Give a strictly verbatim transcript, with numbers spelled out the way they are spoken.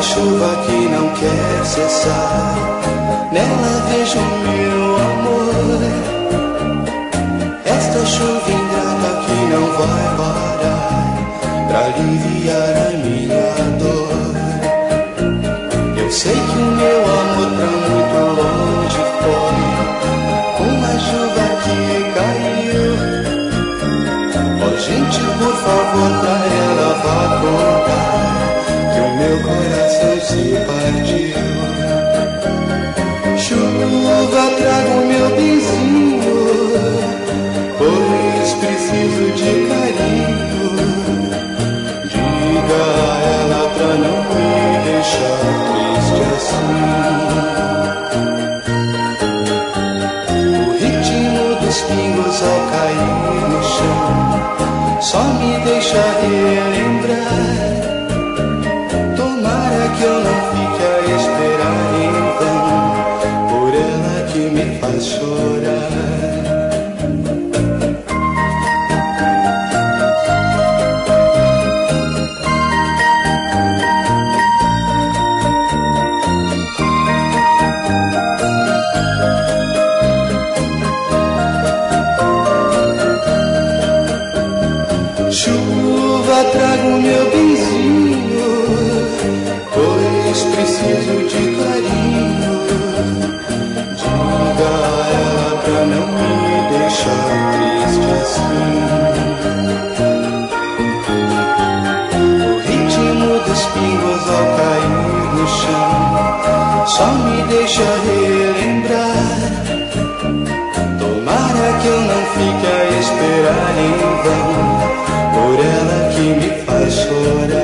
chuva que não quer cessar, nela vejo meu amor. Esta chuva ingrata que não vai parar pra aliviar a minha dor. Eu sei que o meu amor pra muito longe foi uma chuva que caiu. Ó gente, por favor, pra ela vá contar que o meu coração se partiu. Chuva, traga o meu benzinho, pois preciso de carinho. Diga a ela pra não me deixar triste assim. O ritmo dos pingos ao cair no chão só me deixa relembrar. Tomara que eu não fique a esperar em vão por ela que me faz chorar. Chuva, traga o meu benzinho, pois preciso de carinho. Diga a ela pra não me deixar triste assim. O ritmo dos pingos ao cair no chão só me deixa relembrar. Tomara que eu não fique a esperar em vão por ela que me faz chorar.